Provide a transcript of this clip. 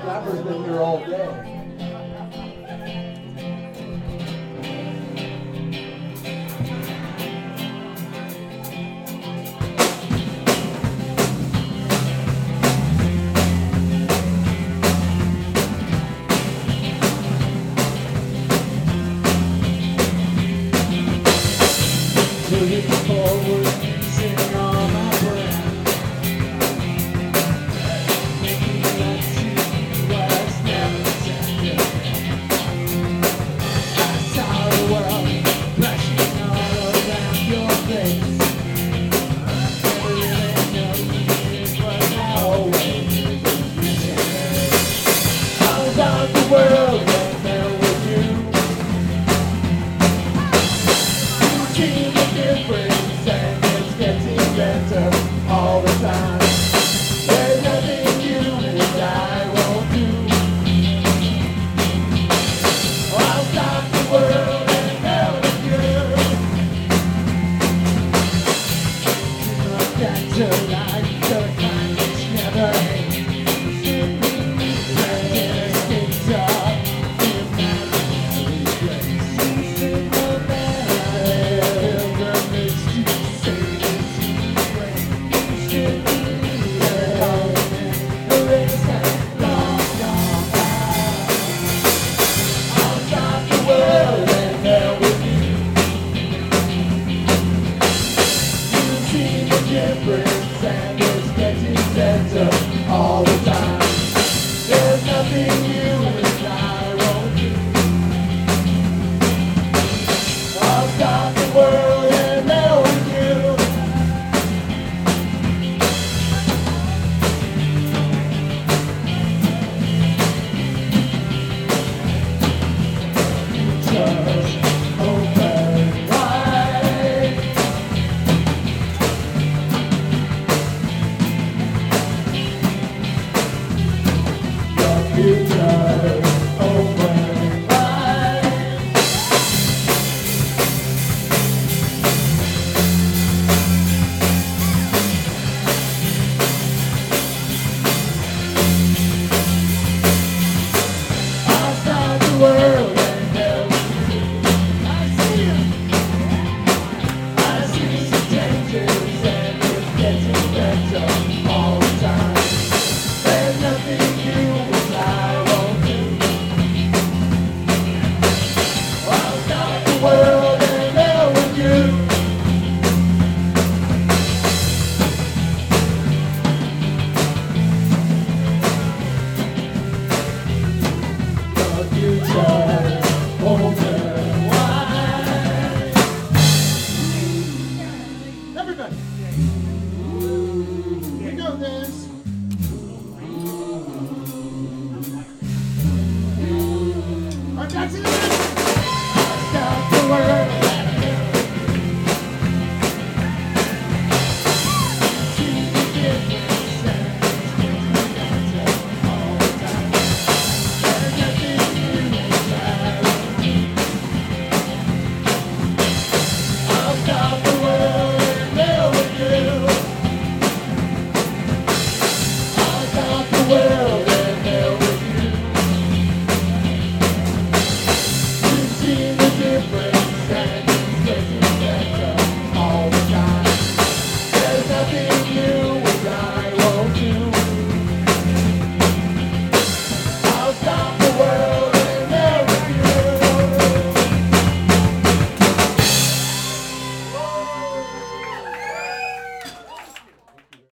Rapper's been here all day. Moving forward, sitting on my breath, making that see what's never said. I saw the world rushing all around your face. Never really knew it was always pretend. I was on the world and there with you. See the difference and it's getting better all the time. There's nothing you and I won't do. I'll stop the world and help you. Look at your life, your kindness never ends. And it sticks up in my regrets. No matter what makes you say this way, you should be there. The race has long gone by. I'll stop the world and there with you. You see the difference and it's getting better all the time. There's nothing you and I won't do. I'll stop the world and there with you. Just open wide. The future